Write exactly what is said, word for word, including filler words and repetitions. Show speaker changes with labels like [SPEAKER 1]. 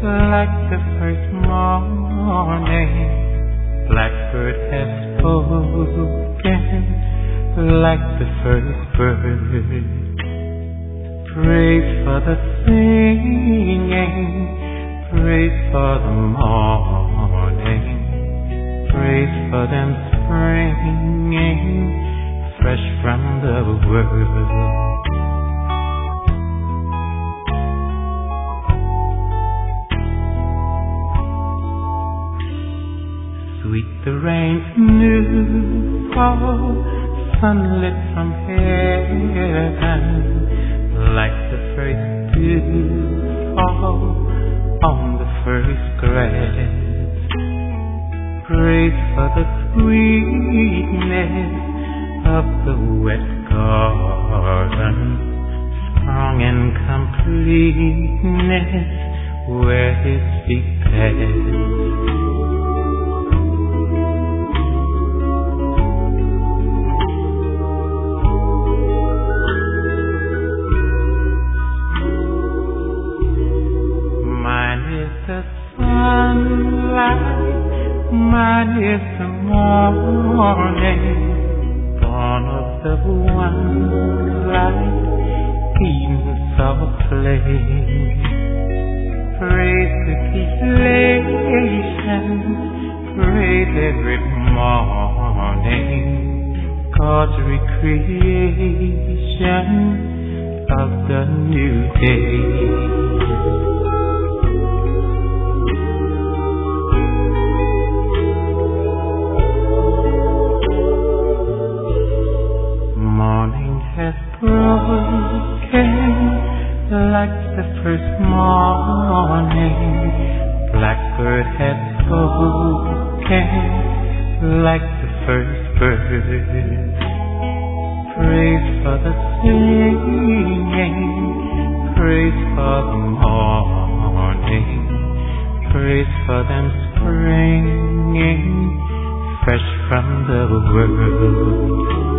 [SPEAKER 1] like the first morning. Blackbird has spoken like the first bird. Praise for the singing, praise for the morning, praise for them springing fresh from the world. Sweet the rain's new fall, sunlit from heaven, like the first dew fall on the first grass. Praise for the sweetness of the wet garden, strong in completeness where his feet pass. The sunlight, mine is the morning, born of the one light, Eden softly. Praise the creation, praise every morning, God's recreation of the new day. Morning has broken like the first morning. Blackbird has spoken like the first bird. Praise for the singing, praise for the morning, praise for them springing fresh from the world.